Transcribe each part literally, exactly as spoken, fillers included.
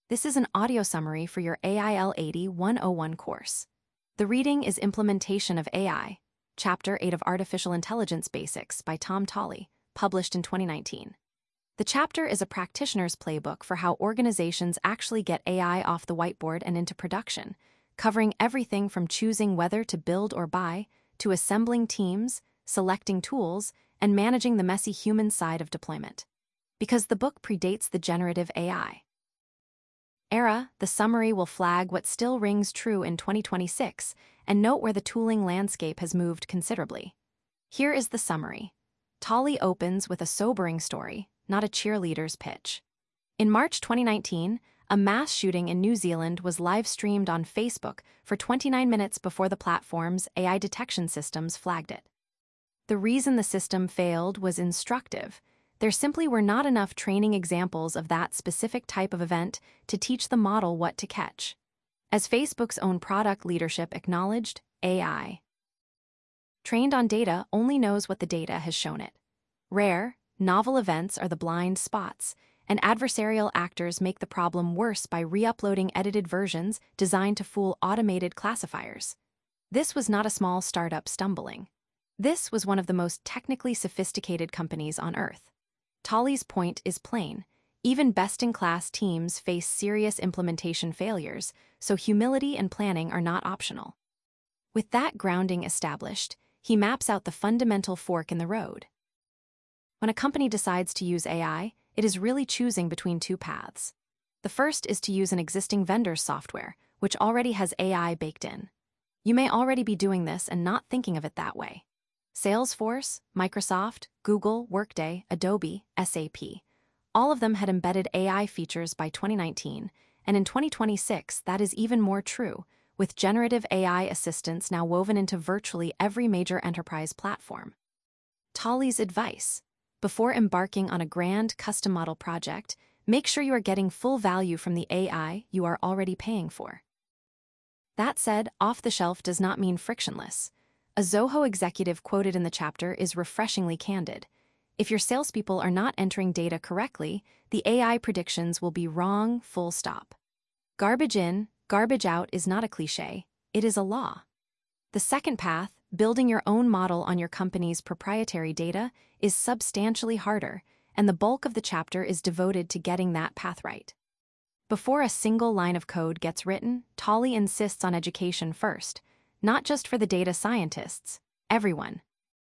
This is an audio summary for your A I L eighty one oh one course. The reading is Implementation of A I, Chapter eight of Artificial Intelligence Basics by Tom Tolly, published in twenty nineteen. The chapter is a practitioner's playbook for how organizations actually get A I off the whiteboard and into production, covering everything from choosing whether to build or buy, to assembling teams, selecting tools, and managing the messy human side of deployment. Because the book predates the generative A I era, the summary will flag what still rings true in twenty twenty-six and note where the tooling landscape has moved considerably. Here is the summary. Tolly opens with a sobering story, not a cheerleader's pitch. In March twenty nineteen, a mass shooting in New Zealand was live-streamed on Facebook for twenty-nine minutes before the platform's A I detection systems flagged it. The reason the system failed was instructive. There simply were not enough training examples of that specific type of event to teach the model what to catch. As Facebook's own product leadership acknowledged, A I, trained on data, only knows what the data has shown it. Rare, novel events are the blind spots, and adversarial actors make the problem worse by re-uploading edited versions designed to fool automated classifiers. This was not a small startup stumbling. This was one of the most technically sophisticated companies on Earth. Tolly's point is plain. Even best-in-class teams face serious implementation failures, so humility and planning are not optional. With that grounding established, he maps out the fundamental fork in the road. When a company decides to use A I, it is really choosing between two paths. The first is to use an existing vendor's software, which already has A I baked in. You may already be doing this and not thinking of it that way. Salesforce, Microsoft, Google, Workday, Adobe, S A P. All of them had embedded A I features by twenty nineteen, and in twenty twenty-six that is even more true, with generative A I assistants now woven into virtually every major enterprise platform. Tolly's advice: before embarking on a grand custom model project, make sure you are getting full value from the A I you are already paying for. That said, off-the-shelf does not mean frictionless. A Zoho executive quoted in the chapter is refreshingly candid. If your salespeople are not entering data correctly, the A I predictions will be wrong, full stop. Garbage in, garbage out is not a cliché, it is a law. The second path, building your own model on your company's proprietary data, is substantially harder, and the bulk of the chapter is devoted to getting that path right. Before a single line of code gets written, Tolly insists on education first. Not just for the data scientists, everyone.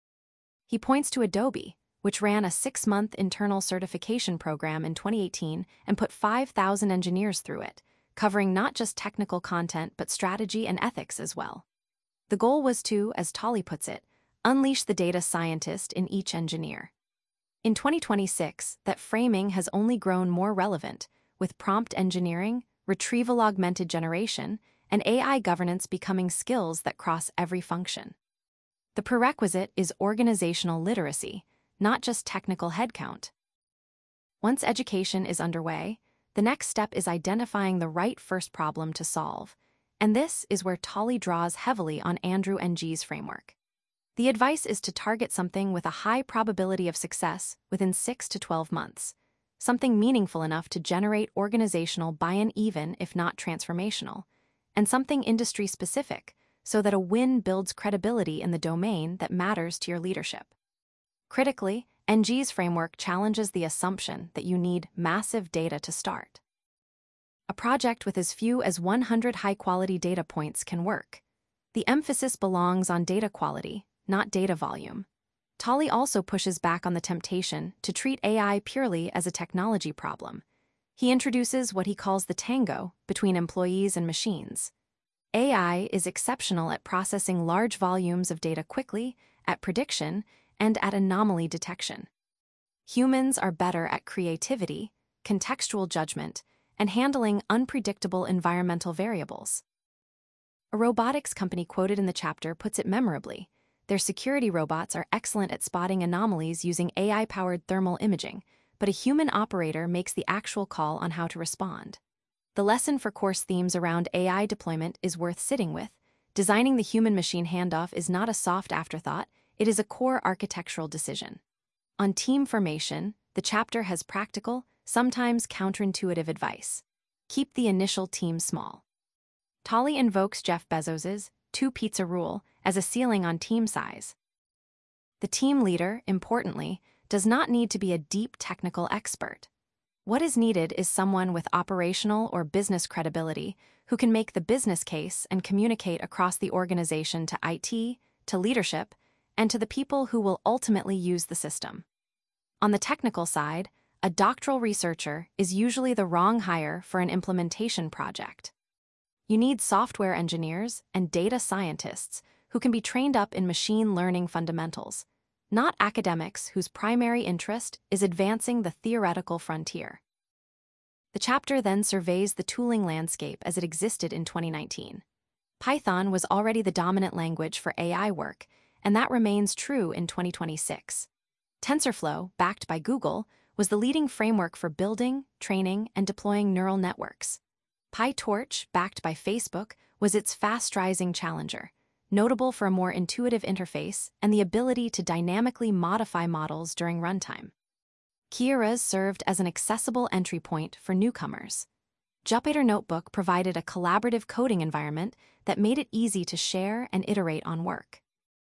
He points to Adobe, which ran a six-month internal certification program in twenty eighteen and put five thousand engineers through it, covering not just technical content but strategy and ethics as well. The goal was to, as Tolly puts it, unleash the data scientist in each engineer. In twenty twenty-six, that framing has only grown more relevant, with prompt engineering, retrieval-augmented generation, and A I governance becoming skills that cross every function. The prerequisite is organizational literacy, not just technical headcount. Once education is underway, the next step is identifying the right first problem to solve, and this is where Tolly draws heavily on Andrew Ng's framework. The advice is to target something with a high probability of success within six to twelve months, something meaningful enough to generate organizational buy-in even if not transformational, and something industry-specific, so that a win builds credibility in the domain that matters to your leadership. Critically, N G's framework challenges the assumption that you need massive data to start. A project with as few as one hundred high-quality data points can work. The emphasis belongs on data quality, not data volume. Tolly also pushes back on the temptation to treat A I purely as a technology problem. He introduces what he calls the tango between employees and machines. A I is exceptional at processing large volumes of data quickly, at prediction, and at anomaly detection. Humans are better at creativity, contextual judgment, and handling unpredictable environmental variables. A robotics company quoted in the chapter puts it memorably. Their security robots are excellent at spotting anomalies using A I-powered thermal imaging, but a human operator makes the actual call on how to respond. The lesson for course themes around A I deployment is worth sitting with. Designing the human-machine handoff is not a soft afterthought, it is a core architectural decision. On team formation, the chapter has practical, sometimes counterintuitive advice. Keep the initial team small. Tolly invokes Jeff Bezos's two-pizza rule as a ceiling on team size. The team leader, importantly, does not need to be a deep technical expert. What is needed is someone with operational or business credibility who can make the business case and communicate across the organization to I T, to leadership, and to the people who will ultimately use the system. On the technical side, a doctoral researcher is usually the wrong hire for an implementation project. You need software engineers and data scientists who can be trained up in machine learning fundamentals, not academics whose primary interest is advancing the theoretical frontier. The chapter then surveys the tooling landscape as it existed in twenty nineteen. Python was already the dominant language for A I work, and that remains true in twenty twenty-six. TensorFlow, backed by Google, was the leading framework for building, training, and deploying neural networks. PyTorch, backed by Facebook, was its fast-rising challenger, notable for a more intuitive interface and the ability to dynamically modify models during runtime. Keras served as an accessible entry point for newcomers. Jupyter Notebook provided a collaborative coding environment that made it easy to share and iterate on work.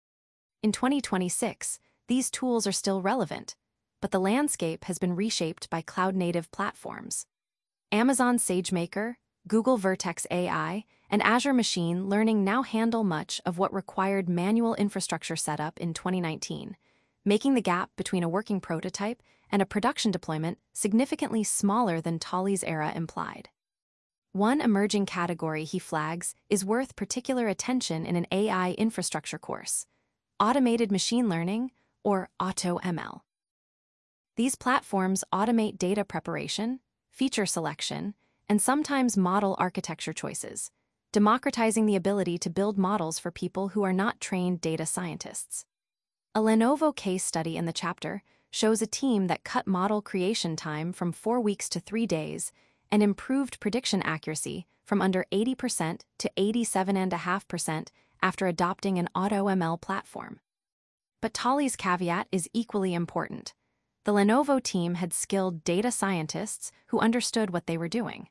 In twenty twenty-six, these tools are still relevant, but the landscape has been reshaped by cloud-native platforms. Amazon SageMaker, Google Vertex A I, and Azure Machine Learning now handle much of what required manual infrastructure setup in twenty nineteen, making the gap between a working prototype and a production deployment significantly smaller than Tolly's era implied. One emerging category he flags is worth particular attention in an A I infrastructure course: automated machine learning, or AutoML. These platforms automate data preparation, feature selection, and sometimes model architecture choices, democratizing the ability to build models for people who are not trained data scientists. A Lenovo case study in the chapter shows a team that cut model creation time from four weeks to three days and improved prediction accuracy from under eighty percent to eighty-seven point five percent after adopting an AutoML platform. But Tolly's caveat is equally important. The Lenovo team had skilled data scientists who understood what they were doing.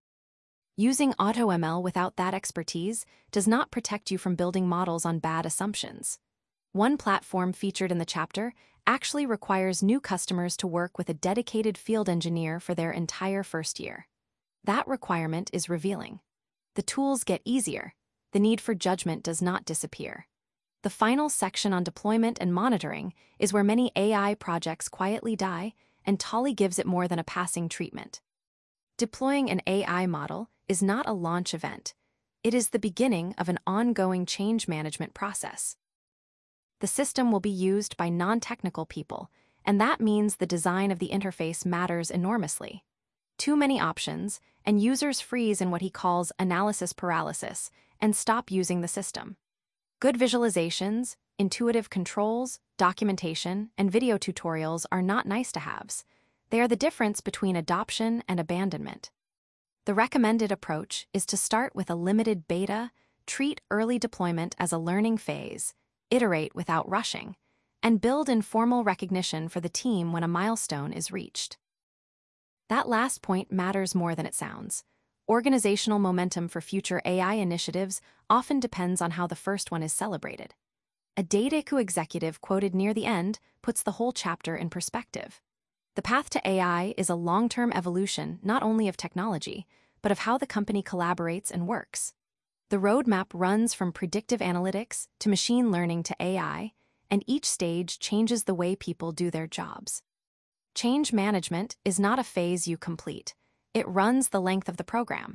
Using AutoML without that expertise does not protect you from building models on bad assumptions. One platform featured in the chapter actually requires new customers to work with a dedicated field engineer for their entire first year. That requirement is revealing. The tools get easier. The need for judgment does not disappear. The final section on deployment and monitoring is where many A I projects quietly die, and Tolly gives it more than a passing treatment. Deploying an A I model is not a launch event. It is the beginning of an ongoing change management process. The system will be used by non-technical people, and that means the design of the interface matters enormously. Too many options, and users freeze in what he calls analysis paralysis and stop using the system. Good visualizations, intuitive controls, documentation, and video tutorials are not nice-to-haves. They are the difference between adoption and abandonment. The recommended approach is to start with a limited beta, treat early deployment as a learning phase, iterate without rushing, and build informal recognition for the team when a milestone is reached. That last point matters more than it sounds. Organizational momentum for future A I initiatives often depends on how the first one is celebrated. A Dataiku executive quoted near the end puts the whole chapter in perspective. The path to A I is a long-term evolution not only of technology, but of how the company collaborates and works. The roadmap runs from predictive analytics to machine learning to A I, and each stage changes the way people do their jobs. Change management is not a phase you complete. It runs the length of the program.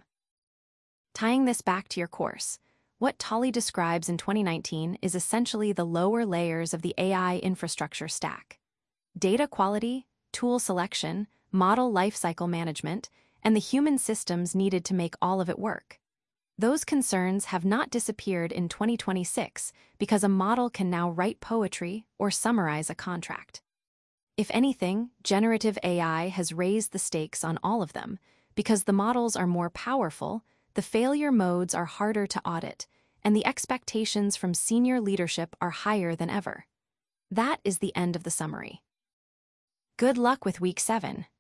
Tying this back to your course, what Tolly describes in twenty nineteen is essentially the lower layers of the A I infrastructure stack: data quality, tool selection, model lifecycle management, and the human systems needed to make all of it work. Those concerns have not disappeared in twenty twenty-six because a model can now write poetry or summarize a contract. If anything, generative A I has raised the stakes on all of them. Because the models are more powerful, the failure modes are harder to audit, and the expectations from senior leadership are higher than ever. That is the end of the summary. Good luck with week seven.